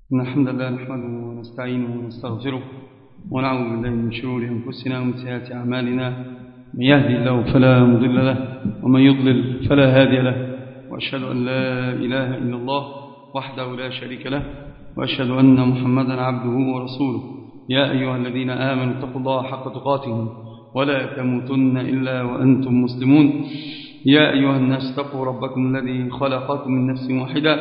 إن الحمد لله نحمده ونستعينه ونستغفره ونعوذ بالله من شرور أنفسنا ومن سيئات أعمالنا. من يهدي الله فلا مضل له ومن يضلل فلا هادي له، وأشهد أن لا إله إلا الله وحده لا شريك له، وأشهد أن محمدا عبده ورسوله. يا أيها الذين آمنوا اتقوا الله حق تقاته ولا تموتن إلا وأنتم مسلمون. يا أيها الناس اتقوا ربكم الذي خلقكم من نفس واحدة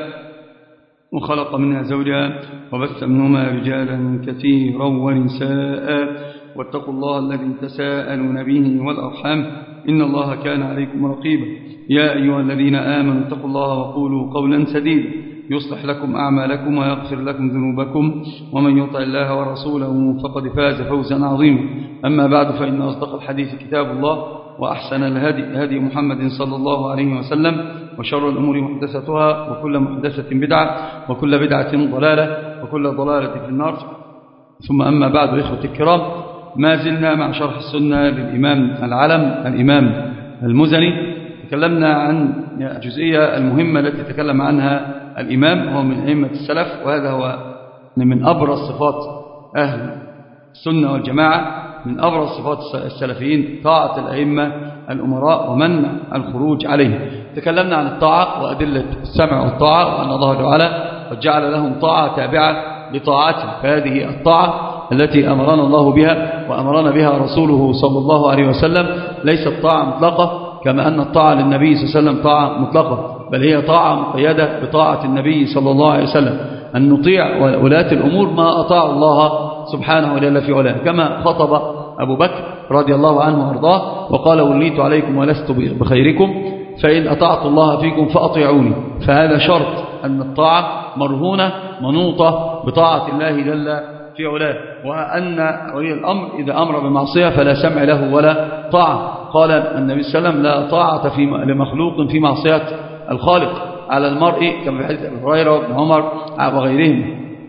وخلق منها زوجها وبث منهما رجالا كثيرا ونساء، واتقوا الله الذي تساءلون به والأرحام إن الله كان عليكم رقيبا. يا أيها الذين آمنوا اتقوا الله وقولوا قولا سديدا يصلح لكم أعمالكم ويغفر لكم ذنوبكم، ومن يطع الله ورسوله فقد فاز فوزا عظيما. أما بعد، فإن أصدق الحديث كتاب الله، وأحسن الهدي هدي محمد صلى الله عليه وسلم، وشر الأمور محدثتها، وكل محدثة بدعة، وكل بدعة ضلالة، وكل ضلالة في النار. ثم أما بعد، إخوة الكرام، ما زلنا مع شرح السنة للإمام العلم الإمام المزني. تكلمنا عن الجزئية المهمة التي تكلم عنها الإمام، هو من أئمة السلف، وهذا هو من أبرز صفات أهل السنة والجماعة، من أبرز صفات السلفيين طاعة الأئمة الأمراء ومنع الخروج عليه. تكلمنا عن الطاعة وأدلة السمع والطاعة، وأن الله تعالى قد جعل لهم طاعة تابعة لطاعته، فهذه الطاعة التي أمرنا الله بها وأمرنا بها رسوله صلى الله عليه وسلم ليست طاعة مطلقة كما أن الطاعة للنبي صلى الله عليه وسلم طاعة مطلقة، بل هي طاعة مقيدة بطاعة النبي صلى الله عليه وسلم، أن نطيع ولاة الأمور ما أطاع الله سبحانه وتعالى في علاه، كما خطب أبو بكر رضي الله عنه وارضاه وقال: وليت عليكم ولست بخيركم، فإن أطعت الله فيكم فأطيعوني. فهذا شرط أن الطاعة مرهونة منوطة بطاعة الله جل في علاه، وأن ولي الأمر إذا أمر بمعصية فلا سمع له ولا طاعة. قال النبي صلى الله عليه وسلم: لا طاعة لمخلوق في معصية الخالق. على المرء كما في حديث أبي هريرة وابن عمر وغيرهم،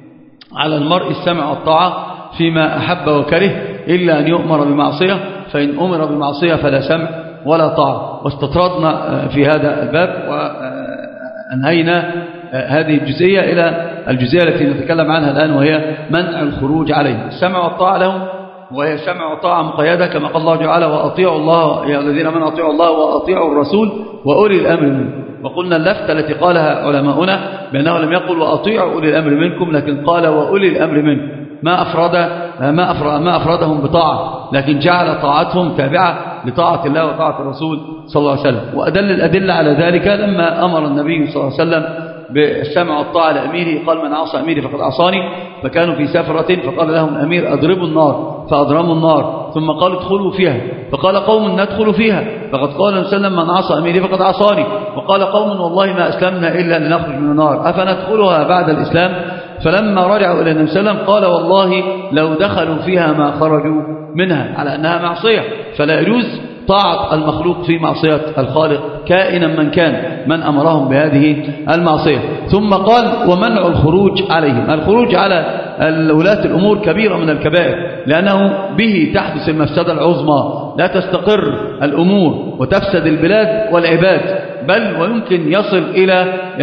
على المرء السمع والطاعة فيما أحب وكره، إلا أن يؤمر بمعصية، فإن أمر بمعصية فلا سمع ولا طاعة. واستطردنا في هذا الباب وأنهينا هذه الجزئية إلى الجزئية التي نتكلم عنها الآن، وهي منع الخروج عليه. السمع والطاعة لهم، وهي سمع وطاعة مقيدة كما قال الله تعالى: وأطيعوا الله يا الذين آمنوا أطيعوا الله وأطيعوا الرسول وأولي الأمر منكم. وقلنا اللفتة التي قالها علماؤنا بأنه لم يقل وأطيعوا أولي الأمر منكم، لكن قال وأولي الأمر منكم، ما أفردهم بطاعة، لكن جعل طاعتهم تابعة لطاعة الله وطاعة الرسول صلى الله عليه وسلم. وأدل الأدلة على ذلك لما أمر النبي صلى الله عليه وسلم بالسمع والطاعة لأميره، قال: من عصى أميري فقد عصاني. فكانوا في سفرة فقال لهم الأمير: أضربوا النار، فأضرموا النار، ثم قال: ادخلوا فيها، فقال قوم: ندخل فيها، فقد قال النبي صلى الله عليه وسلم: من عصى أميري فقد عصاني. وقال قوم: والله ما أسلمنا إلا لنخرج من النار، أفندخلها بعد الإسلام؟ فلما رجعوا إلى النبي صلى الله عليه وسلم قال: والله لو دخلوا فيها ما خرجوا منها، على أنها معصية، فلا يجوز طاعة المخلوق في معصية الخالق كائنا من كان، من أمرهم بهذه المعصية. ثم قال: ومنع الخروج عليهم. الخروج على ولاة الأمور كبيرة من الكبائر، لأنه به تحدث المفسدة العظمى، لا تستقر الأمور وتفسد البلاد والعباد، بل ويمكن يصل إلى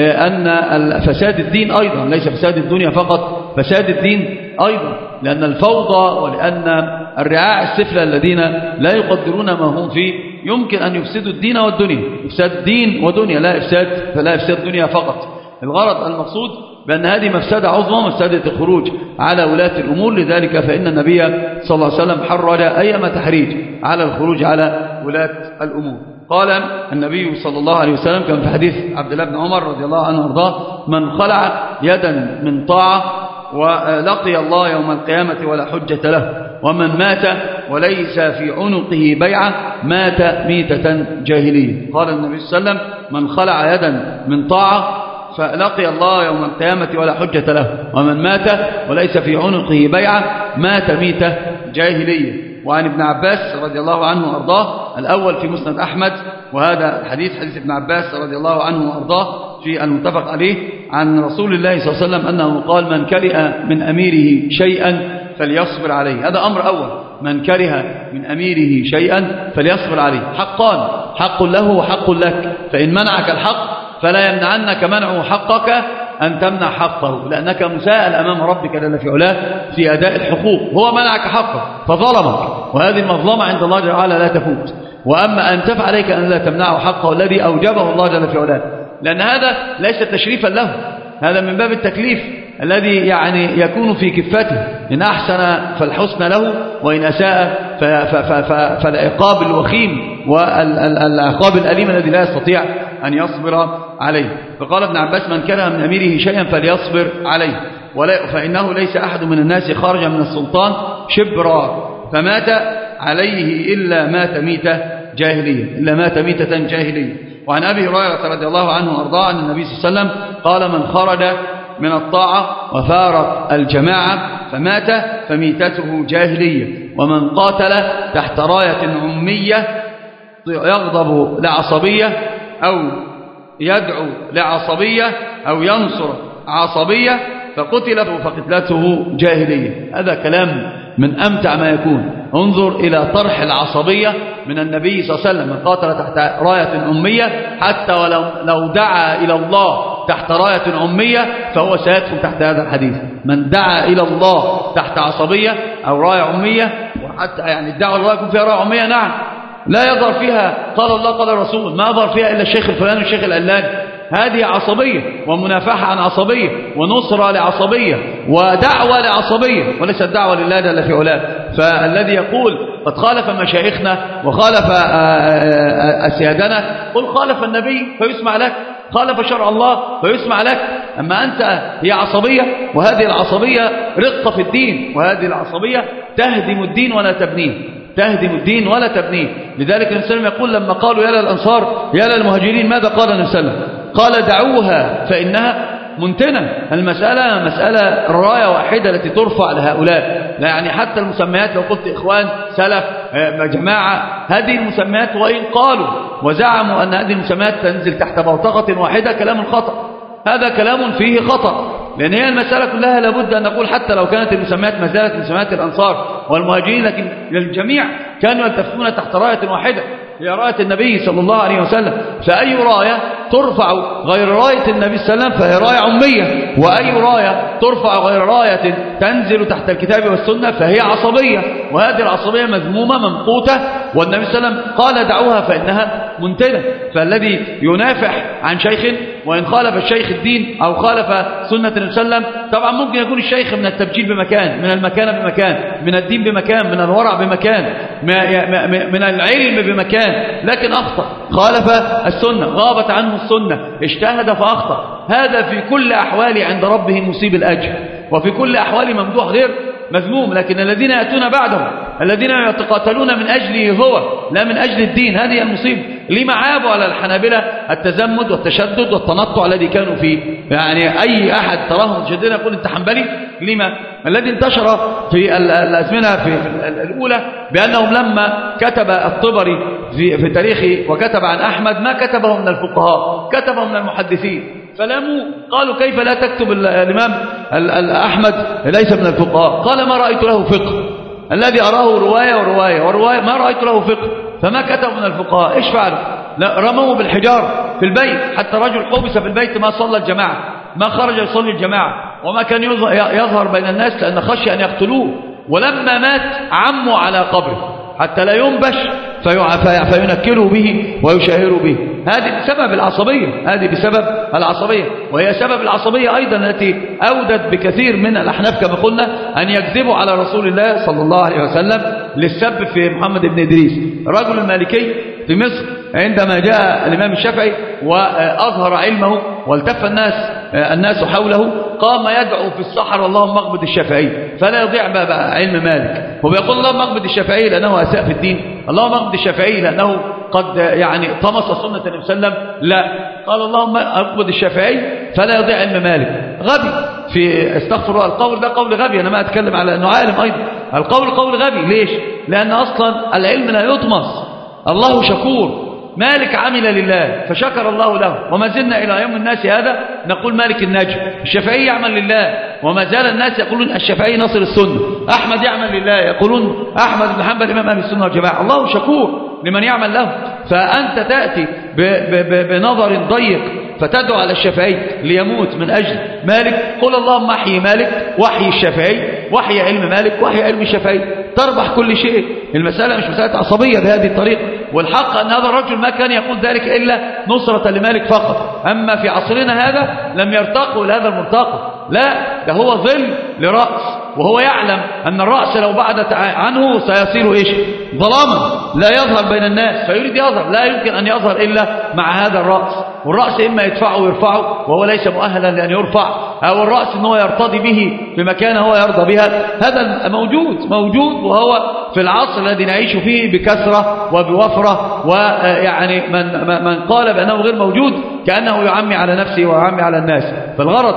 أن فساد الدين أيضا، ليس فساد الدنيا فقط، فساد الدين أيضا، لأن الفوضى ولأن الرعاع السفلى الذين لا يقدرون ما هم فيه يمكن أن يفسدوا الدين والدنيا، إفساد دين ودنيا، فلا إفساد دنيا فقط. الغرض المقصود بأن هذه مفسدة عظمى، مفسدة الخروج على ولاة الأمور. لذلك فإن النبي صلى الله عليه وسلم حرج أيما تحريج على الخروج على ولاة الأمور. قال النبي صلى الله عليه وسلم كما في حديث عبد الله بن عمر رضي الله عنه وارضاه: من خلع يدا من طاعة ولقي الله يوم القيامة ولا حجة له، ومن مات وليس في عنقه بيعة مات ميتة جاهلية. قال النبي صلى الله عليه وسلم: من خلع يدا من طاعة فلقي الله يوم القيامة ولا حجة له، ومن مات وليس في عنقه بيعة مات ميتة جاهلية. وعن ابن عباس رضي الله عنه وارضاه، الأول في مسند أحمد، وهذا الحديث حديث ابن عباس رضي الله عنه وارضاه في المتفق عليه عن رسول الله صلى الله عليه وسلم أنه قال: من كره من أميره شيئا فليصبر عليه. هذا أمر أول، من كره من أميره شيئا فليصبر عليه. حقان، حق له وحق لك، فإن منعك الحق فلا يمنعنك منعه حقك أن تمنع حقه، لأنك مساءل أمام ربك جل في علاه في أداء الحقوق. هو منعك حقه فظلمك، وهذه المظلمة عند الله جل وعلا لا تفوت. وأما أن تفعل عليك أن لا تمنعه حقه الذي أوجبه الله جل في علاه، لأن هذا ليس تشريفا له، هذا من باب التكليف الذي يعني يكون في كفته، إن أحسن فالحسن له، وإن أساء فالعقاب الوخيم والعقاب الأليم الذي لا يستطيع أن يصبر عليه. فقال ابن عباس: من كره من أميره شيئا فليصبر عليه، فإنه ليس أحد من الناس خرج من السلطان شبرا فمات عليه إلا مات ميتة جاهلية. وعن أبي هريرة رضي الله عنه وأرضاه أن النبي صلى الله عليه وسلم قال: من خرج من الطاعة وفارق الجماعة فمات فميتته جاهلية. ومن قاتل تحت راية عمية يغضب لعصبية أو يدعو لعصبية أو ينصر عصبية فقتلته جاهلية. هذا كلام من أمتع ما يكون. انظر إلى طرح العصبية من النبي صلى الله عليه وسلم: من قاتل تحت راية أمية، حتى ولو دعا إلى الله تحت راية أمية فهو سيدخل تحت هذا الحديث. من دعا إلى الله تحت عصبية أو راية أمية، وحتى يعني الدعوة الله يكون فيها راية أمية، نعم، لا يظهر فيها قال الله قال الرسول، ما يظهر فيها إلا الشيخ الفلاني والشيخ العلاني، هذه عصبية ومنافحة عن عصبية ونصرة لعصبية ودعوة لعصبية، وليست دعوة لله جل في علاه. فالذي يقول قد خالف مشايخنا وخالف أسيادنا، قل خالف النبي فيسمع لك، خالف شرع الله فيسمع لك. أما أنت هي عصبية، وهذه العصبية رقة في الدين، وهذه العصبية تهدم الدين ولا تبنيه. لذلك النبي صلى الله عليه وسلم يقول لما قالوا يا للأنصار يا للمهاجرين ماذا قال النبي صلى الله عليه وسلم؟ قال: دعوها فإنها منتنة. المسألة مسألة الراية واحدة التي ترفع لهؤلاء، لا يعني حتى المسميات، لو قلت إخوان، سلف، جماعة، هذه المسميات وإن قالوا وزعموا أن هذه المسميات تنزل تحت بوتقة واحدة، كلام خطأ، هذا كلام فيه خطأ. لأن هي المسألة كلها لابد أن نقول حتى لو كانت المسميات ما زالت مسميات الأنصار والمهاجرين، لكن الجميع كانوا يلتفون تحت راية واحدة، هي راية النبي صلى الله عليه وسلم. فأي راية ترفع غير راية النبي صلى الله عليه وسلم فهي راية عمية، وأي راية ترفع غير راية تنزل تحت الكتاب والسنة فهي عصبية، وهذه العصبية مذمومة ممقوتة، والنبي صلى الله عليه وسلم قال: دعوها فإنها منتنة. فالذي ينافح عن شيخ، وإن خالف الشيخ الدين أو خالف سنة النبي صلى الله عليه وسلم، طبعا ممكن يكون الشيخ من التبجيل بمكان، من المكانة بمكان، من الدين بمكان، من الورع بمكان، من العلم بمكان، لكن أخطأ، خالف السنة، غابت عنه السنة، اجتهد فأخطأ. هذا في كل أحوال عند ربه مصيب الأجر، وفي كل أحوال ممدوح غير مذموم. لكن الذين يأتون بعدهم، الذين يتقاتلون من أجله هو لا من أجل الدين، هذه المصيبة. لما عابوا على الحنابلة التزمت والتشدد والتنطع الذي كانوا فيه. يعني أي أحد تراه متشددا يقول أنت حنبلي. لما؟ الذي انتشر في الأزمنة في الأولى بأنهم لما كتب الطبري في تاريخه وكتب عن أحمد ما كتبه من الفقهاء، كتبه من المحدثين، فلاموا قالوا كيف لا تكتب الإمام أحمد ليس من الفقهاء؟ قال: ما رأيت له فقه، الذي أراه رواية ما رأيت له فقه، فما كتب من الفقهاء. إيش فعلوا؟ رموه بالحجار في البيت، حتى رجل حبس في البيت ما صلى الجماعة، ما خرج يصلي الجماعة، وما كان يظهر بين الناس لأن خشي أن يقتلوه. ولما مات عموا على قبره حتى لا ينبش فينكروا به ويشاهروا به. هذه بسبب العصبية، وهي سبب العصبية أيضا التي أودت بكثير من الأحناف كما قلنا أن يكذبوا على رسول الله صلى الله عليه وسلم للسب في محمد بن إدريس. رجل المالكي في مصر عندما جاء الإمام الشافعي وأظهر علمه والتف الناس حوله، قام يدعو في الصحراء: اللهم اقبض الشافعي فلا يضيع بقى علم مالك. وبيقول: اللهم اقبض الشافعي لأنه أساء في الدين، اللهم اقبض الشافعي لأنه قد يعني طمس سنة النبي صلى الله عليه وسلم. لا، قال: اللهم اقبض الشافعي فلا يضيع علم مالك. غبي في استغفر الله، القول ده قول غبي، أنا ما أتكلم على أنه عالم أيضا، القول قول غبي. ليش؟ لأن أصلا العلم لا يطمس، الله شكور، مالك عمل لله فشكر الله له، وما زلنا إلى يوم الناس هذا نقول مالك النجم. الشافعي يعمل لله، وما زال الناس يقولون الشافعي نصر السنة. أحمد يعمل لله، يقولون أحمد بن حنبل إمام أهل السنة والجماعة. الله شكور لمن يعمل له. فأنت تأتي بنظر ضيق فتدعو على الشافعي ليموت من أجل مالك، قل اللهم احيي مالك واحيي الشافعي واحيي علم مالك واحيي علم الشافعي، تربح كل شيء. المسألة مش مسألة عصبية بهذه الطريقة. والحق أن هذا الرجل ما كان يقول ذلك إلا نصرة لمالك فقط. أما في عصرنا هذا لم يرتقوا لهذا المرتقى، لا، ده هو ظل لرأس، وهو يعلم أن الرأس لو بعدت عنه سيصير إيش؟ ظلاما لا يظهر بين الناس، فيريد يظهر، لا يمكن أن يظهر إلا مع هذا الرأس. والرأس إما يدفعه ويرفعه وهو ليس مؤهلا لأن يرفع، أو الرأس أنه يرتضي به بمكان هو يرضى بها. هذا موجود وهو في العصر الذي نعيش فيه بكثرة وبوفرة. ويعني من قال بأنه غير موجود كأنه يعمي على نفسه ويعمي على الناس. فالغرض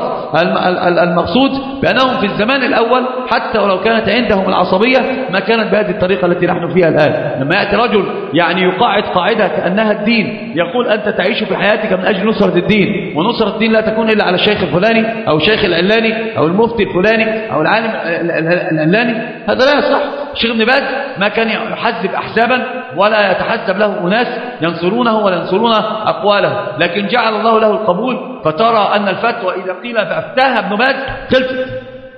المقصود بأنهم في الزمان الأول حتى ولو كانت عندهم العصبية ما كانت بهذه الطريقة التي نحن فيها الآن. لما يأتي رجل يعني يقاعد قاعدة كأنها الدين، يقول أنت تعيش في حياتك من أجل نصرة الدين، ونصرة الدين لا تكون إلا على الشيخ الفلاني أو الشيخ العلاني أو المفتي الفلاني أو العالم العلاني، هذا لا يصح. الشيخ ابن باز ما كان يحسب أحسابا ولا يتحسب له أناس ينصرونه ولا ينصرون أقواله، لكن جعل الله له القبول. فترى أن الفتوى إذا قيل فأفتاها ابن باز خلفت،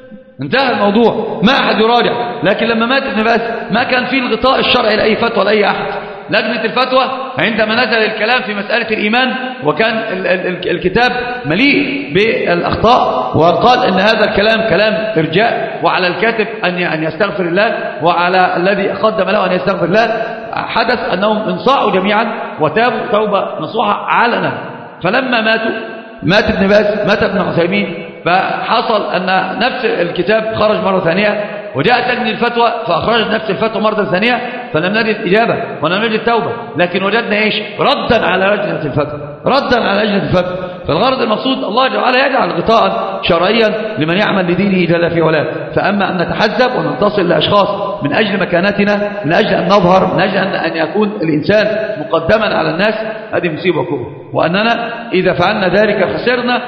انتهى الموضوع، ما أحد يراجع. لكن لما مات ابن باز ما كان فيه الغطاء الشرعي لأي فتوى لأي أحد. لجنة الفتوى عندما نزل الكلام في مسألة الإيمان وكان الكتاب مليء بالأخطاء، وقال إن هذا الكلام كلام إرجاء، وعلى الكاتب أن يستغفر الله، وعلى الذي قدم له أن يستغفر الله، حدث أنهم انصاعوا جميعا وتابوا توبة نصوحة علنا. فلما مات ابن باز، مات ابن عثيمين، فحصل أن نفس الكتاب خرج مرة ثانية، وجاءت لجنة الفتوى فأخرجت نفس الفتوى مرة ثانية، فلم نجد إجابة ولم نجد توبة، لكن وجدنا إيش؟ ردا على لجنة الفتوى، ردا على لجنة الفتوى. فالغرض المقصود الله جل وعلا يجعل غطاء شرعيا لمن يعمل لدينه جل في علاه. فأما أن نتحزب وننتصر لأشخاص من أجل مكانتنا، من أجل أن نظهر، من أجل أن يكون الإنسان مقدما على الناس، هذه مصيبة كبرى. وأننا إذا فعلنا ذلك خسرنا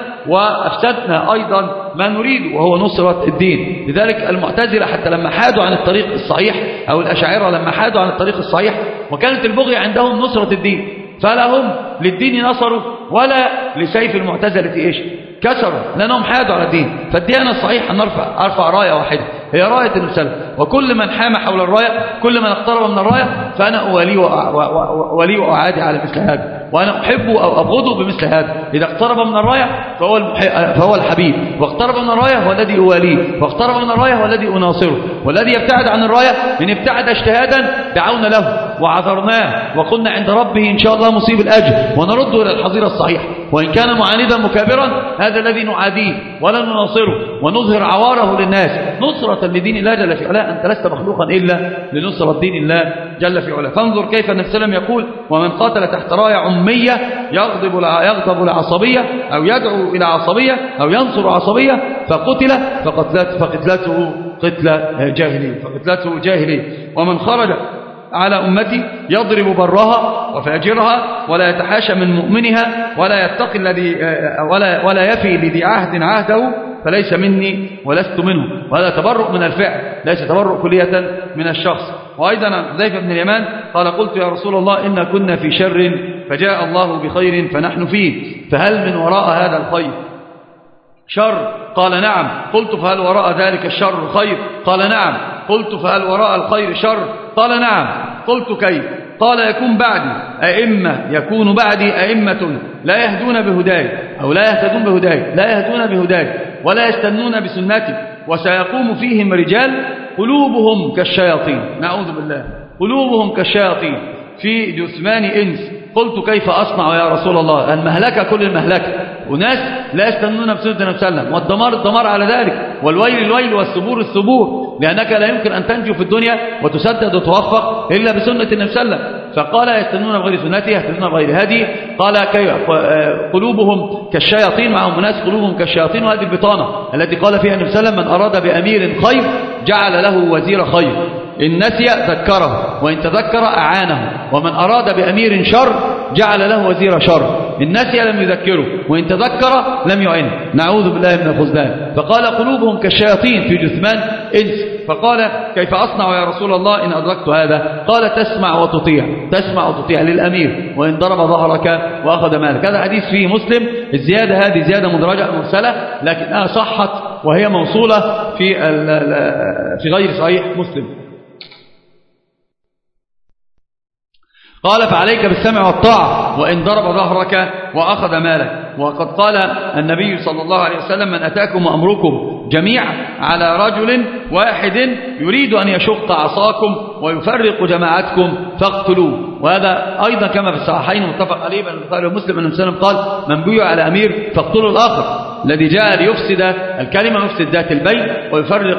وأفسدنا أيضا ما نريد وهو نصرة الدين. لذلك المعتزلة حتى لما حادوا عن الطريق الصحيح، أو الأشاعرة لما حادوا عن الطريق الصحيح وكانت البغي عندهم نصرة الدين، فلا هم للدين نصروا ولا لسيف المعتزلة إيش كسروا، لأنهم حادوا على الدين. فالديانة الصحيحة أن أرفع راية واحدة، هي راية السلف، وكل من حام حول الراية، كل من اقترب من الراية فأنا أولي وأعادي على مثل هذا، وأنا أحبه أو أبغضه بمثل هذا. إذا اقترب من الراية فهو الحبيب، واقترب من الراية هو الذي أواليه، واقترب من الراية هو الذي أناصره. والذي يبتعد عن الراية إن ابتعد اجتهادا دعونا له وعذرناه وقلنا عند ربه إن شاء الله مصيب الأجر، ونرده إلى الحظيرة الصحيحة. وإن كان معاندا مكابرا هذا الذي نعاديه ولا نناصره ونظهر عواره للناس نصرة لدين الله جل في علاه. أنت لست مخلوقا إلا لنصرة دين الله جل في علاه. فانظر كيف النبي صلى الله عليه وسلم يقول: ومن قاتل تحت راية عمية يغضب لعصبية أو يدعو إلى عصبية أو ينصر عصبية فقتل فقتلته جاهلية. ومن خرج على أمتي يضرب برها وفاجرها ولا يتحاشى من مؤمنها ولا يتقي الذي ولا يفي لذي عهد عهده فليس مني ولست منه. وهذا تبرؤ من الفعل، ليس تبرؤ كلية من الشخص. وأيضا حذيفة بن اليمان قال: قلت يا رسول الله إن كنا في شر فجاء الله بخير فنحن فيه، فهل من وراء هذا الخير شر؟ قال: نعم. قلت: فهل وراء ذلك الشر خير؟ قال: نعم. قلت: فهل وراء الخير شر؟ قال: نعم. قلت: كيف؟ قال: يكون بعدي أئمة لا يهدون بهداي أو لا يهتدون بهداي، لا يهدون بهداي ولا يستنون بسنتي، وسيقوم فيهم رجال قلوبهم كالشياطين، نعوذ بالله، قلوبهم كالشياطين في جثمان إنس. قلت: كيف أصنع يا رسول الله؟ المهلكة كل المهلكة، وناس لا يستنون بسنة النبي صلى الله عليه وسلم، والدمار على ذلك، والويل الويل والثبور الثبور، لأنك لا يمكن أن تنجو في الدنيا وتسدد وتوفق إلا بسنة النبي صلى الله عليه وسلم. فقال: يستنون بغير سنته يهتدون بغير هدي. قال: قلوبهم كالشياطين، معهم ناس قلوبهم كالشياطين. وهذه البطانة التي قال فيها النبي صلى الله عليه وسلم: من أراد بأمير خير جعل له وزير خير، إن نسي ذكره وإن تذكر أعانه، ومن أراد بأمير شر جعل له وزير شر، إن نسي لم يذكره وإن تذكر لم يعنه، نعوذ بالله من الخذلان. فقال: قلوبهم كالشياطين في جثمان إنس. فقال كيف أصنع يا رسول الله إن أدركت هذا؟ قال تسمع وتطيع للأمير وإن ضرب ظهرك وأخذ مالك. هذا حديث فيه مسلم. الزيادة هذه زيادة مدرجة مرسلة لكنها صحت وهي موصولة في غير صحيح مسلم. قال فعليك بالسمع والطاعة وإن ضرب ظهرك وأخذ مالك. وقد قال النبي صلى الله عليه وسلم من أتاكم أمركم جميعا على رجل واحد يريد أن يشق عصاكم ويفرق جماعتكم فاقتلوه. وهذا أيضا كما في الصحيحين متفق عليه بين البخاري ومسلم أن وسلم قال من بيع على أمير فاقتلوا الآخر الذي جاء ليفسد الكلمة ويفسد ذات البين ويفرق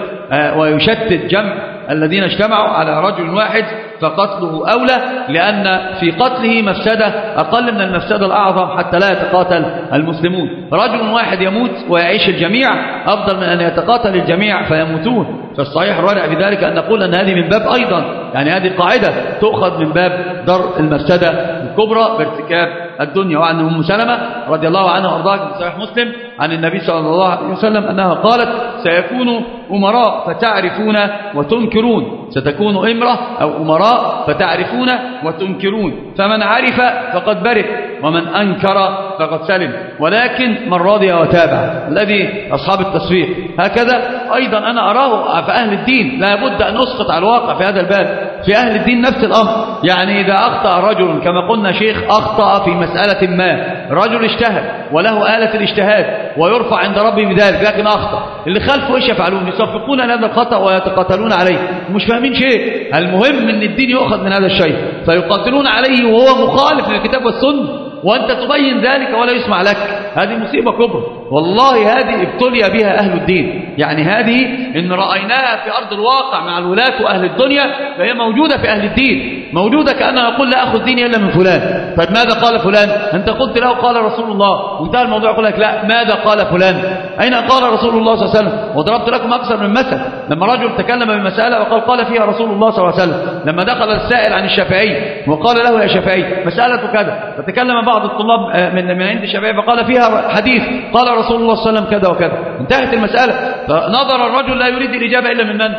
ويشتت جمع الذين اجتمعوا على رجل واحد فقتله أولى لأن في قتله مفسدة أقل من المفسدة الأعظم حتى لا يتقاتل المسلمون. رجل واحد يموت ويعيش الجميع أفضل من أن يتقاتل الجميع فيموتون. فالصحيح الرادع في ذلك أن نقول أن هذه من باب أيضا يعني هذه قاعدة تؤخذ من باب درء المفسدة الكبرى بارتكاب الدنيا. وعن أم سلمة رضي الله عنها وارضاها في صحيح مسلم عن النبي صلى الله عليه وسلم أنها قالت سيكون أمراء فتعرفون وتنكرون. ستكون إمرة أو أمراء فتعرفون وتنكرون فمن عرف فقد برئ ومن أنكر فقد سلم ولكن من رضي وتابع الذي أصحاب التصفيق. هكذا أيضا أنا أراه في أهل الدين لا بد أن نسقط على الواقع في هذا الباب. في أهل الدين نفس الأمر يعني إذا أخطأ رجل كما قلنا شيخ أخطأ في مسألة ما رجل اجتهد وله آلة الاجتهاد ويرفع عند ربه بذلك لكن أخطأ اللي خلفه إيش يفعلون؟ يصفقون هذا الخطأ ويتقاتلون عليه مش فاهمين شيء. المهم أن الدين يؤخذ من هذا الشيء فيقاتلون عليه وهو مخالف للكتاب والسنة وأنت تبين ذلك ولا يسمع لك. هذه مصيبة كبرى والله. هذه ابتلي بها أهل الدين يعني هذه إن رأيناها في أرض الواقع مع الولاة وأهل الدنيا فهي موجودة في أهل الدين موجودة. كأنه يقول لا أخذ ديني إلا من فلان. طيب ماذا قال فلان؟ أنت قلت له قال رسول الله وانتهى الموضوع. يقول لك لا ماذا قال فلان؟ أين قال رسول الله صلى الله عليه وسلم؟ وضربت لكم أكثر من مثل لما رجل تكلم بمسألة وقال قال فيها رسول الله صلى الله عليه وسلم. لما دخل السائل عن الشافعي وقال له يا شافعي مسألة كذا فتكلم بعض الطلاب من عند الشافعي فقال فيها حديث قال رسول الله صلى الله عليه وسلم كذا وكذا. انتهت المسألة. فنظر الرجل لا يريد الإجابة إلا من من؟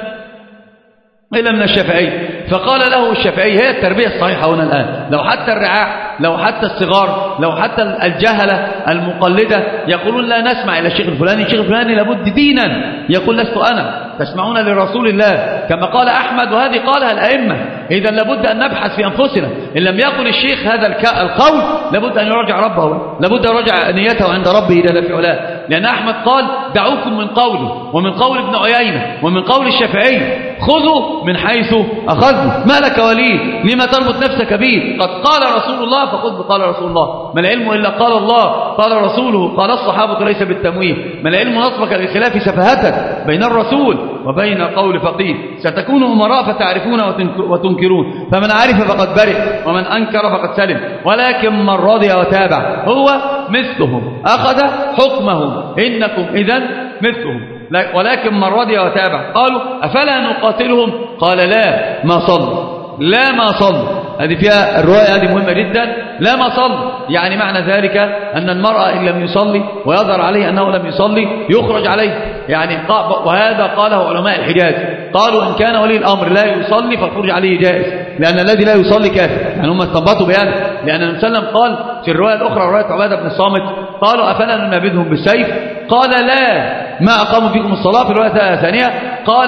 إلا من الشافعي. فقال له الشافعي هي التربية الصحيحة هنا الآن. لو حتى الرعاع لو حتى الصغار لو حتى الجهلة المقلدة يقولون لا نسمع إلى الشيخ الفلاني الشيخ الفلاني لابد دينا يقول لست أنا تسمعون لرسول الله كما قال أحمد وهذه قالها الأئمة. إذا لابد أن نبحث في أنفسنا إن لم يقل الشيخ هذا القول لابد أن يراجع ربه لابد أن يراجع نيته عند ربه جل في علاه. لأن أحمد قال دعوكم من قوله ومن قول ابن عيينة ومن قول الشافعي خذوا من حيث أخذوا ما لك ولي لما تربط نفسك به قد قال رسول الله فخذ بقال رسول الله ما العلم إلا قال الله قال رسوله قال الصحابة ليس بالتمويه ما العلم نصبك للخلاف سفهتك بين الرسول وبين قول فقيه. ستكون أمراء فتعرفون وتنكرون فمن عرف فقد برئ ومن أنكر فقد سلم ولكن من رضي وتابع هو مثلهم أخذ حكمهم إنكم إذن مثلهم. ولكن من رضي وتابع قالوا أفلا نقاتلهم قال لا ما صلوا لا ما صلوا. هذه فيها الرواية هذه مهمة جدا لا ما صلوا يعني معنى ذلك أن المرأة إن لم يصلي ويظهر عليه أنه لم يصلي يخرج عليه يعني وهذا قاله علماء الحجاز قالوا إن كان ولي الأمر لا يصلي فالخروج عليه جائز لأن الذي لا يصلي كافر يعني هم استنبطوا بهذا. لأن النبي صلى الله عليه وسلم قال في الرواية الأخرى رواية عبادة بن الصامت قالوا أفلا ننابذهم بالسيف قال لا ما أقاموا فيكم الصلاة. في الرواية الثانية قال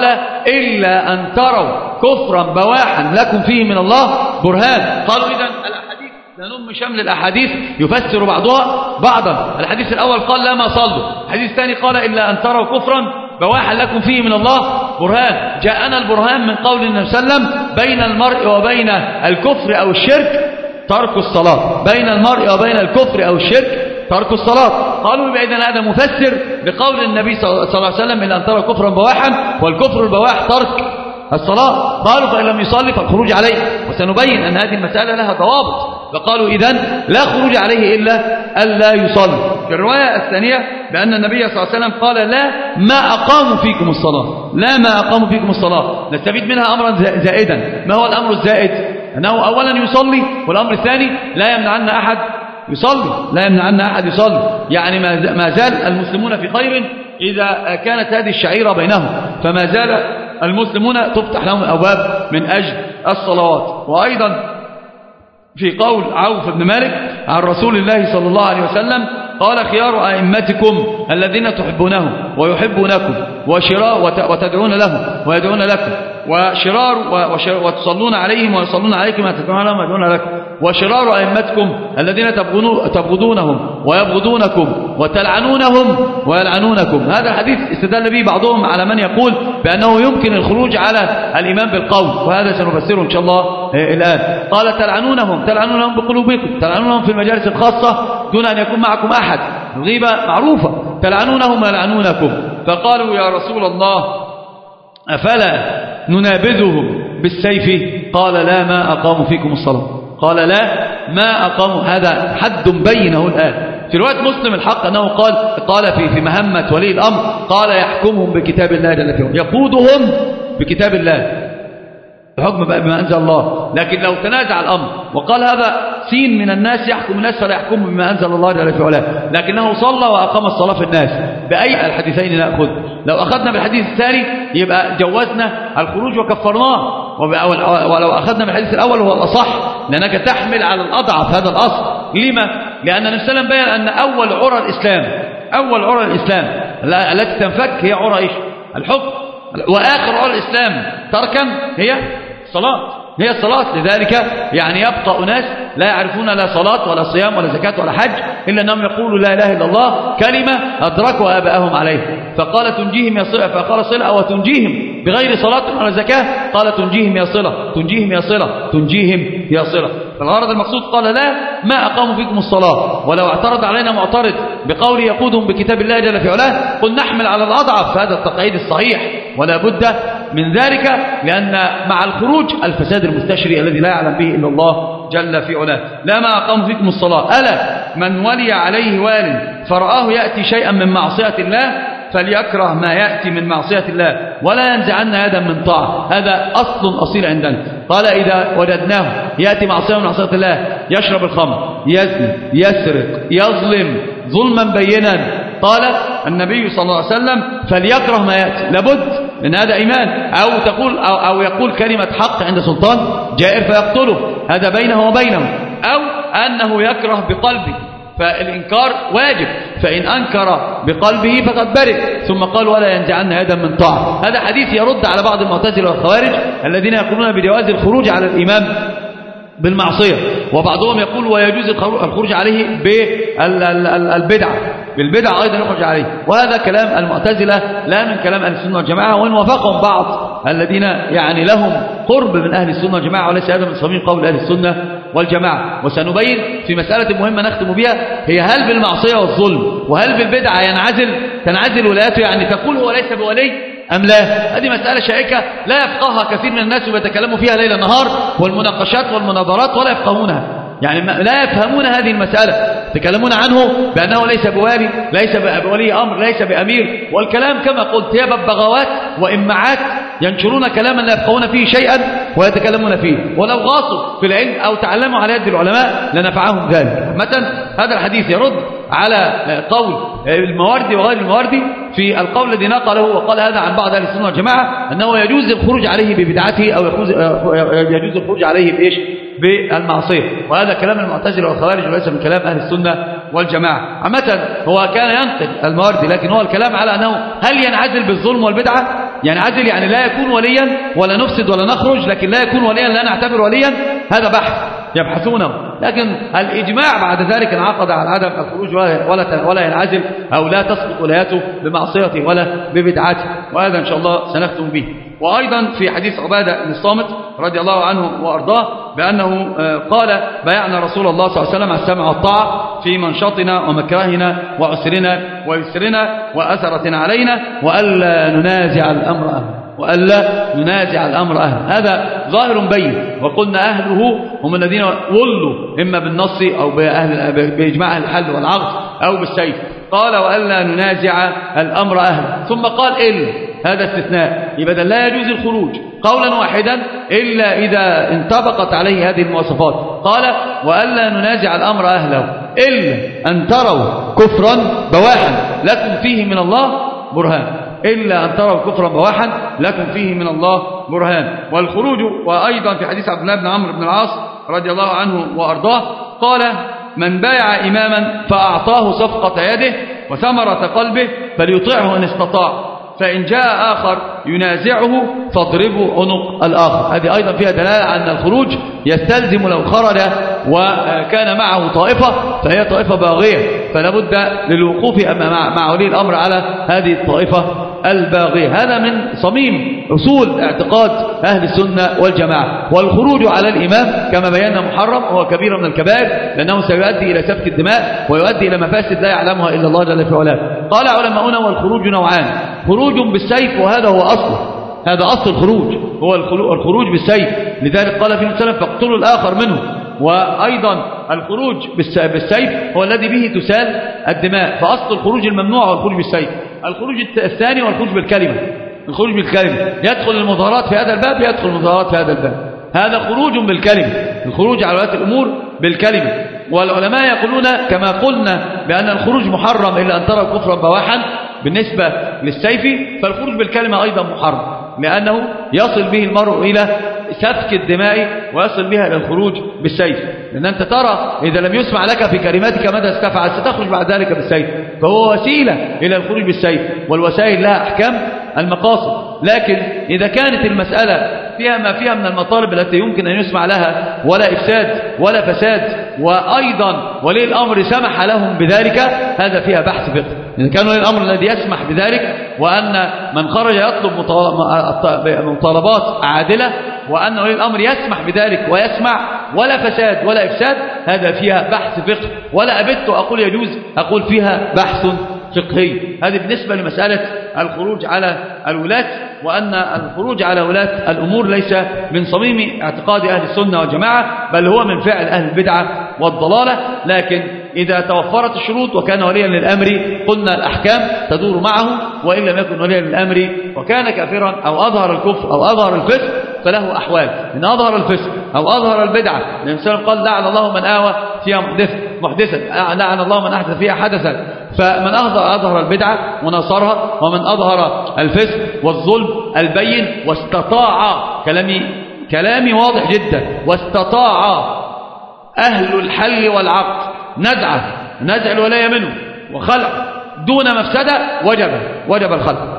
إلا أن تروا كفرا بواحا لكم فيه من الله برهان. قالوا إذن الأحاديث لنم شمل الأحاديث يفسر بعضها بعضا. الحديث الأول قال لا ما صلوا الحديث الثاني قال إلا أن تروا كفرا بواحا لكم فيه من الله برهان. جاءنا البرهان من قول النبي صلى الله عليه وسلم بين المرء وبين الكفر أو الشرك ترك الصلاة بين المرء وبين الكفر أو الشرك ترك الصلاة. قالوا بإذن هذا مفسر لقول النبي صلى الله عليه وسلم إلا أن ترى كفرا بواحا والكفر البواح ترك الصلاة. قالوا فإن لم يصلي فالخروج عليه وسنبين أن هذه المسألة لها ضوابط. فقالوا إذن لا خروج عليه إلا ألا يصلي. في الرواية الثانية بأن النبي صلى الله عليه وسلم قال لا ما أقاموا فيكم الصلاة لا ما أقاموا فيكم الصلاة. نستفيد منها أمرا زائدا. ما هو الأمر الزائد؟ أنه أولا يصلي والأمر الثاني لا يمنعن أحد يصلي لا يمنعن أحد يصلي يعني ما زال المسلمون في خير إذا كانت هذه الشعيرة بينهم فما زال المسلمون تفتح لهم الأبواب من أجل الصلوات. وأيضا في قول عوف بن مالك عن رسول الله صلى الله عليه وسلم قال خيار أئمتكم الذين تحبونهم ويحبونكم وتدعون لهم ويدعون لكم وتصلون عليهم ويصلون عليكم وتدعون لهم ويدعون لكم وشرار أئمتكم الذين تبغضونهم ويبغضونكم وتلعنونهم ويلعنونكم. هذا الحديث استدل به بعضهم على من يقول بأنه يمكن الخروج على الإمام بالقول، وهذا سنفسره إن شاء الله الآن. قال تلعنونهم بقلوبكم، تلعنونهم في المجالس الخاصة دون أن يكون معكم أحد، الغيبة معروفة، تلعنونهم ويلعنونكم. فقالوا يا رسول الله أفلا ننابذهم بالسيف؟ قال لا ما أقاموا فيكم الصلاة. قال لا ما أقاموا، هذا حد بينه الآن. في رواية مسلم الحق أنه قال في مهمة ولي الأمر قال يحكمهم بكتاب الله جل وعلا، يقودهم بكتاب الله، الحكم بقى بما أنزل الله. لكن لو تنازع الأمر وقال هذا سين من الناس يحكم الناس فلا يحكم بما أنزل الله جل وعلا، لكنه صلى وأقام الصلاة في الناس، بأي الحديثين نأخذ؟ لو أخذنا بالحديث الثاني يبقى جوزنا الخروج وكفرناه، ولو أخذنا بالحديث الأول هو الأصح، لأنك تحمل على الأضعف هذا الأصل. لما؟ لأن النبي صلى الله عليه وسلم بيّن أن أول عرى الإسلام التي تنفك هي عرى إيش؟ الحكم. وآخر عرى الإسلام تركا هي الصلاة. لذلك يعني يبقى أناس لا يعرفون لا صلاة ولا صيام ولا زكاة ولا حج، إلا أنهم يقولوا لا إله إلا الله كلمة أدركوا آباءهم عليه. فقال تنجيهم يا صلة، فقال صلة وتنجيهم بغير صلاة ولا زكاة، قال تنجيهم يا صلة، تنجيهم يا صلة، تنجيهم يا صلة. فالغرض المقصود قال لا ما أقاموا فيكم الصلاة. ولو اعترض علينا معترض بقول يقودهم بكتاب الله جل في علاه قل نحمل على الأضعف، هذا التقعيد الصحيح ولا بد من ذلك، لأن مع الخروج الفساد المستشري الذي لا يعلم به إلا الله جل في علاه. لا ما أقاموا فيكم الصلاة. ألا من ولي عليه وال فرآه يأتي شيئا من معصية الله فليكره ما يأتي من معصية الله ولا ينزعن يدا من طاعة. هذا أصل أصيل عندنا. قال إذا وجدناه يأتي معصية من معصية الله، يشرب الخمر، يزني، يسرق، يظلم ظلما بينا، قال النبي صلى الله عليه وسلم فليكره ما يأتي. لابد من هذا إيمان. أو يقول كلمة حق عند سلطان جائر فيقتله، هذا بينه وبينه. أو أنه يكره بقلبه، فالإنكار واجب، فإن أنكر بقلبه فقد برئ. ثم قال ولا ينزعن يدا من طاعة. هذا حديث يرد على بعض المعتزلة والخوارج الذين يقولون بجواز الخروج على الإمام بالمعصية، وبعضهم يقول ويجوز الخروج عليه بالبدعة أيضا يخرج عليه. وهذا كلام المعتزلة لا من كلام أهل السنة والجماعة، وإن وافقهم بعض الذين يعني لهم قرب من أهل السنة والجماعة، وليس هذا من صميم قول أهل السنة والجماعة. وسنبين في مسألة مهمة نختم بها، هي هل بالمعصية والظلم وهل بالبدعة تنعزل ولايته، يعني تقول هو ليس بولي أم لا؟ هذه مسألة شائكة لا يفقهها كثير من الناس ويتكلموا فيها ليل نهار، والمناقشات والمناظرات ولا يفقهونها، يعني لا يفهمون هذه المسألة، يتكلمون عنه بأنه ليس بوالي، ليس بولي أمر، ليس بأمير، والكلام كما قلت هي ببغاوات وإمعات ينشرون كلاما لا يفقهون فيه شيئا ويتكلمون فيه. ولو غاصوا في العلم أو تعلموا على يد العلماء لنفعهم ذلك. مثلا هذا الحديث يرد على قول المواردي وغير المواردي في القول الذي نقله وقال هذا عن بعض أهل السنة والجماعة أنه يجوز الخروج عليه ببدعته أو يجوز الخروج عليه بإيش؟ بالمعصية. وهذا كلام المعتزلة والخوارج وليس من كلام أهل السنة والجماعة. عامة هو كان ينقد المواردي، لكن هو الكلام على أنه هل ينعزل بالظلم والبدعة؟ ينعزل يعني لا يكون وليا ولا نفسد ولا نخرج، لكن لا يكون وليا لا نعتبر وليا، هذا بحث يبحثونه. لكن الإجماع بعد ذلك انعقد على عدم الخروج ولا ينعزل أو لا تسقط ولايته بمعصيته ولا ببدعته، وهذا إن شاء الله سنختم به. وأيضا في حديث عبادة بن الصامت رضي الله عنه وأرضاه بأنه قال بايعنا رسول الله صلى الله عليه وسلم على السمع والطاعة في منشطنا ومكرهنا وعسرنا ويسرنا وأثرة علينا وألا ننازع الأمر أهله. هذا ظاهر بين، وقلنا أهله هم الذين ولوا إما بالنص أو بإجماع الحل والعقد أو بالسيف. قال وألا ننازع الأمر أهله، ثم قال إلا، هذا استثناء، يبقى لا يجوز الخروج قولا واحدا إلا إذا انطبقت عليه هذه المواصفات. قال وألا ننازع الأمر أهله إلا أن تروا كفرا بواحا لكم فيه من الله برهان. إلا أن تروا كفرا بواحا لكم فيه من الله برهان. والخروج، وأيضا في حديث عبد الله بن عمرو بن العاص رضي الله عنه وأرضاه قال: من بايع إماما فأعطاه صفقة يده وثمرة قلبه فليطيعه إن استطاع، فإن جاء آخر ينازعه فاضربوا عنق الآخر. هذه أيضا فيها دلالة على أن الخروج يستلزم لو خرج وكان معه طائفة فهي طائفة باغية، فلا بد للوقوف مع ولي الأمر على هذه الطائفة الباغية. هذا من صميم أصول اعتقاد أهل السنة والجماعة. والخروج على الإمام كما بينا محرم، هو كبير من الكبائر لأنه سيؤدي إلى سفك الدماء ويؤدي إلى مفاسد لا يعلمها إلا الله جل في علاه. قال علماؤنا: والخروج نوعان، خروج بالسيف وهذا هو أصله، هذا أصل الخروج، هو الخروج بالسيف. لذلك قال في وسلم: فاقتلوا الآخر منه. وأيضا الخروج بالسيف هو الذي به تسال الدماء، فأصل الخروج الممنوع هو الخروج بالسيف. الخروج الثاني هو الخروج بالكلمة، الخروج بالكلمة يدخل المظاهرات في هذا الباب، يدخل المظاهرات في هذا الباب، هذا خروج بالكلمة، الخروج على ولاة الأمور بالكلمة. والعلماء يقولون كما قلنا بأن الخروج محرم إلا أن تروا كفرا بواحا بالنسبة للسيف، فالخروج بالكلمة أيضا محرم، لأنه يصل به المرء إلى سفك الدماء ويصل بها إلى الخروج بالسيف. لأن أنت ترى إذا لم يسمع لك في كلماتك ماذا ستفعل، ستخرج بعد ذلك بالسيف، فهو وسيلة إلى الخروج بالسيف، والوسائل لها أحكام المقاصد. لكن إذا كانت المسألة فيها ما فيها من المطالب التي يمكن أن يسمع لها ولا إفساد ولا فساد، وأيضا ولي الأمر سمح لهم بذلك، هذا فيها بحث فقه. إذا كان ولي الأمر الذي يسمح بذلك، وأن من خرج يطلب مطالبات عادلة، وأن ولي الأمر يسمح بذلك ويسمع ولا فساد ولا إفساد، هذا فيها بحث فقه. ولا أبت أقول يجوز، أقول فيها بحث فقهي. هذه بالنسبة لمسألة الخروج على الولاة، وأن الخروج على ولاة الأمور ليس من صميم اعتقاد أهل السنة والجماعة، بل هو من فعل أهل البدعة والضلالة. لكن إذا توفرت الشروط وكان وليا للأمر قلنا الأحكام تدور معه، وإن لم يكن وليا للأمر وكان كافرا أو أظهر الكفر أو أظهر الفسق فله أحوال. إن أظهر الفسق أو أظهر البدعة، الإنسان قال: لعن الله من آوى فيها محدثا، لعن الله من أحدث فيها حدثا. فمن أظهر البدعة ونصرها، ومن أظهر الفسق والظلم البين واستطاع، كلامي واضح جدا، واستطاع أهل الحل والعقد نزع الولاية منه وخلع دون مفسدة، وجب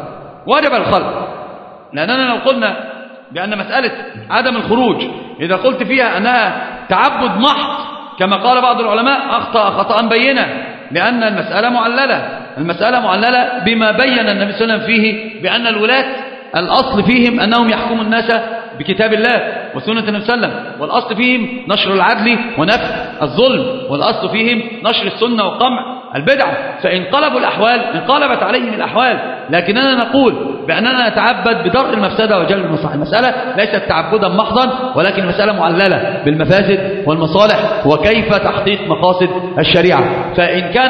الخلع. لأننا لو قلنا بأن مسألة عدم الخروج إذا قلت فيها أنها تعبد محض كما قال بعض العلماء أخطأ خطأ بينا، لأن المسألة معللة بما بين النبي صلى الله عليه وسلم فيه بأن الولاة الأصل فيهم أنهم يحكموا الناس بكتاب الله وسنة النبي صلى الله عليه وسلم، والأصل فيهم نشر العدل ونفي الظلم، والأصل فيهم نشر السنة وقمع البدعة. فإن قلبوا الأحوال انقلبت عليهم الأحوال، لكننا نقول بأننا نتعبد بدرء المفسدة وجلب المصلحة. المسألة ليست تعبدا محضا، ولكن المسألة معللة بالمفاسد والمصالح وكيف تحقيق مقاصد الشريعة. فإن كان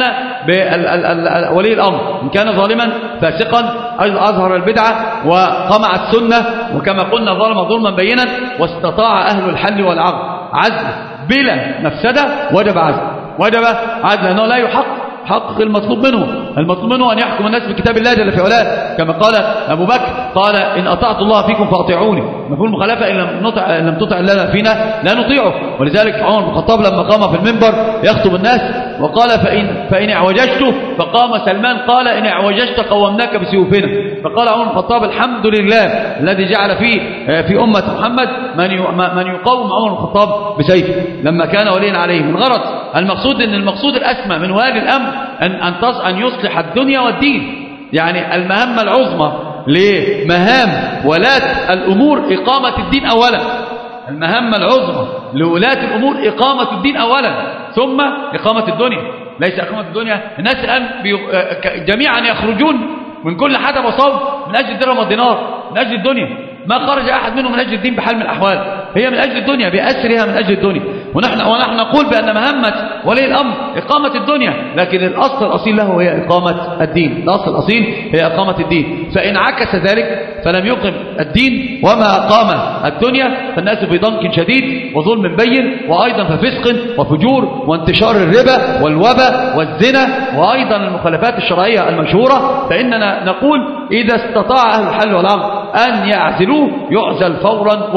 ولي الأمر إن كان ظالما فاسقا أظهر البدعة وقمع السنة، وكما قلنا ظلم ظلما بينا، واستطاع أهل الحل والعقد عزل بلا مفسدة، وجب عزل لأنه لا يحقق المطلوب منه أن يحكم الناس بكتاب الله جل في علاه، كما قال أبو بكر قال: إن أطعت الله فيكم فأطيعوني. مفهوم المخالفة إن لم تطع الله فينا لا نطيعه. ولذلك عمر بن الخطاب لما قام في المنبر يخطب الناس وقال: فإن اعوججت، فقام سلمان قال: إن اعوججت قومناك بسيوفنا. فقال عمر بن الخطاب: الحمد لله الذي جعل في أمة محمد من يقاوم عمر بن الخطاب بسيفه لما كان وليا عليهم. الغرض المقصود الأسمى من هذا الأمر أن يصلح الدنيا والدين. يعني المهمة العظمى لمهام ولاة الأمور إقامة الدين أولا، المهمة العظمى لولاة الأمور إقامة الدين أولا، ثم إقامة الدنيا. ليس إقامة الدنيا، الناس الآن جميعا يخرجون من كل حدب وصوب من أجل الدرهم والدينار، من أجل الدنيا. ما خرج أحد منهم من أجل الدين بحال من الأحوال، هي من أجل الدنيا بأسرها، من أجل الدنيا. ونحن نقول بأن مهمة ولي الأمر إقامة الدنيا، لكن الأصل الأصيل له هي إقامة الدين. الأصل الأصيل هي إقامة الدين، فإن عكس ذلك فلم يقم الدين وما أقام الدنيا فالناس في ضنك شديد وظلم بين، وأيضا ففسق وفجور وانتشار الربا والوبا والزنا وأيضا المخالفات الشرعية المشهورة. فإننا نقول إذا استطاع أهل الحل والعقد أن يعزلوه يعزل فورا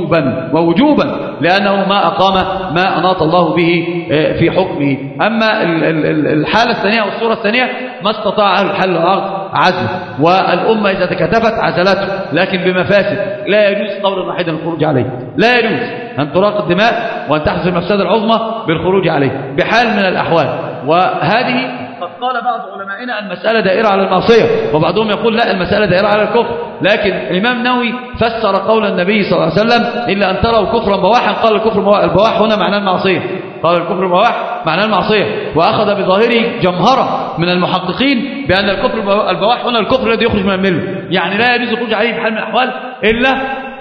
ووجوبا لأنه ما أقام ما أناط الله به في حكمه. أما الحالة الثانية والصورة الثانية ما استطاع أهل الحل والعقد عزل، والأمة إذا تكاتفت عزلته، لكن بمفاسد لا يجوز قولا واحدا الخروج عليه. لا يجوز أن تراق الدماء وأن تحدث المفسدة العظمى بالخروج عليه بحال من الأحوال. وهذه قد قال بعض علمائنا المسألة دائرة على المعصية، وبعضهم يقول لا المسألة دائرة على الكفر، لكن الإمام النووي فسر قول النبي صلى الله عليه وسلم إلا أن تروا كفرا بواحا، قال الكفر البواح هنا معناه المعصية، قال الكفر البواح معناه المعصية، وأخذ بظاهره جمهرة من المحققين بأن الكفر البواح هنا الكفر الذي يخرج من الملة، يعني لا يجوز الخروج عليه بحال من الأحوال إلا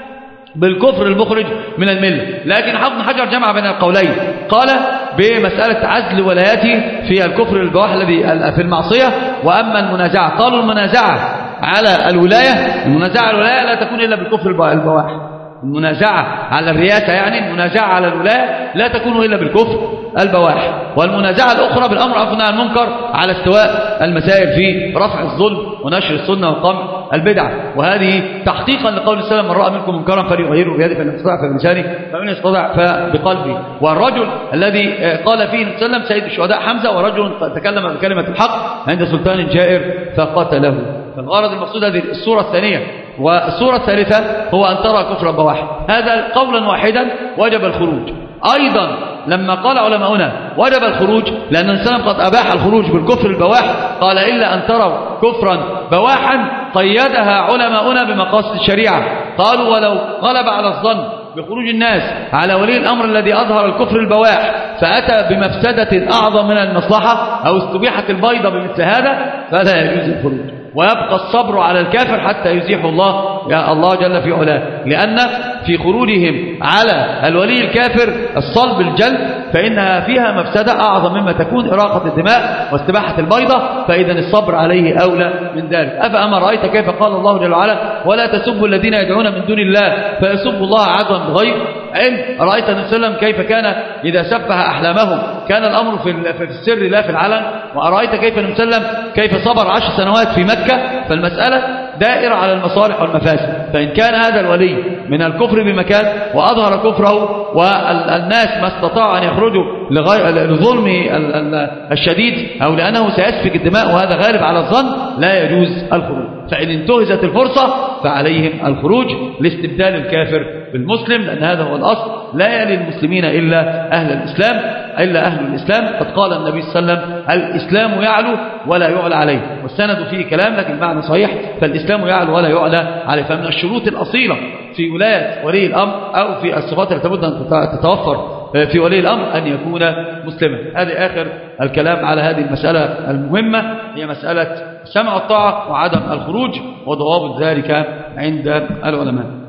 بالكفر المخرج من الملة. لكن حافظ بن حجر جمع بين القولين، قال بمسألة عزل ولايته في الكفر البواح الذي في المعصية. وأما المنازعة قالوا المنازعة على الولاية، المنازعة على الولاية لا تكون إلا بالكفر البواح، المنازعة على الرياسة يعني المنازعة على الولاية لا تكون إلا بالكفر البواح، والمنازعة الأخرى بالأمر عن النكر على استواء المسائل في رفع الظلم ونشر السنة وقمع البدعة. وهذه تحقيقا لقول السلام من رأى منكم منكرا فليغيره بيده فإن يستطع فبلسانه فإن يستطع فبقلبه. والرجل الذي قال فيه السلام سيد الشهداء حمزة، ورجل تكلم بكلمة الحق عند سلطان جائر فقتله. فالغرض المقصود هذه الصورة الثانية. والصورة الثالثة هو أن ترى كفر بواح، هذا قولا واحدا وجب الخروج. أيضا لما قال علماؤنا وجب الخروج لأن الإسلام قد أباح الخروج بالكفر البواح، قال إلا أن تروا كفرا بواحا قيدها علماؤنا بمقاصد الشريعة، قالوا ولو غلب على الظن بخروج الناس على ولي الأمر الذي أظهر الكفر البواح فأتى بمفسدة أعظم من المصلحة أو استبيحت البيضة بمثل هذا فلا يجوز الخروج، ويبقى الصبر على الكافر حتى يزيح الله يا الله جل في علاه، لأن في خروجهم على الولي الكافر الصلب الجلد فإنها فيها مفسدة أعظم مما تكون إراقة الدماء واستباحة البيضة، فإذا الصبر عليه أولى من ذلك. أفأما رأيت كيف قال الله جل وعلا ولا تسبوا الذين يدعون من دون الله فيسبوا الله عدوا بغير علم. رأيت النبي صلى الله عليه وسلم كيف كان إذا سفه أحلامهم كان الأمر في السر لا في العلن، وأرأيت كيف النبي صلى الله عليه وسلم كيف صبر 10 سنوات في مكة. فالمسألة دائرة على المصالح والمفاسد، فإن كان هذا الولي من الكفر بمكان وأظهر كفره والناس ما استطاعوا أن يخرجوا لظلم الشديد أو لأنه سيسفك الدماء وهذا غالب على الظن لا يجوز الخروج. فإن انتهزت الفرصة فعليهم الخروج لاستبدال الكافر بالمسلم، لأن هذا هو الأصل، لا يلي المسلمين إلا أهل الإسلام. قد قال النبي صلى الله عليه وسلم الإسلام يعلو ولا يعلى عليه، والسند فيه كلام لكن المعنى صحيح، فالإسلام يعلو ولا يعلى عليه. فمن الشروط الأصيلة في ولاية ولي الأمر أو في الصفات التي لابد أن تتوفر في ولي الأمر أن يكون مسلما. هذه آخر الكلام على هذه المسألة المهمة، هي مسألة سمع الطاعة وعدم الخروج وضوابط ذلك عند العلماء.